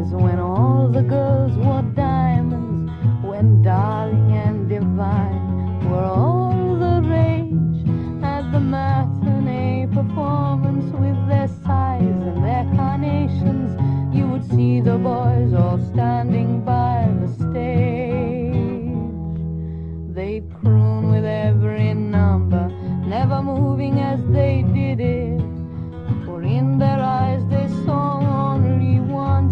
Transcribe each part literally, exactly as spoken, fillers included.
days when all the girls were diamonds, when darling and divine were all the rage. At the matinee performance with their sighs and their carnations, you would see the boys all standing by the stage. They'd croon with every number, never moving as they did it, for in their eyes they saw only one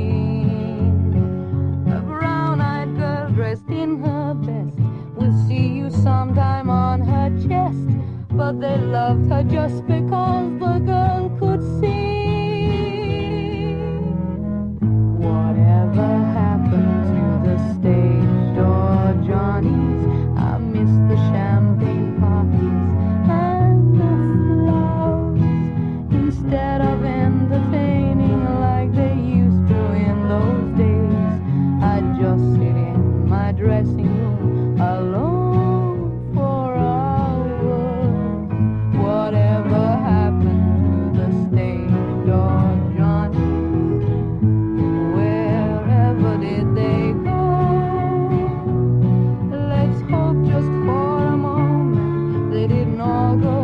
thing. A brown-eyed girl dressed in her best will see you sometime on her chest, but they loved her just because the girl could sing. Whatever happened to the stage door Johnnies? I miss the champagne parties and the flowers. Instead of entertaining like they used to in those days, I'd just sit in my dressing room alone for hours. Whatever happened to the stage door Johnnies? Wherever did they go? Let's hope just for a moment they didn't all go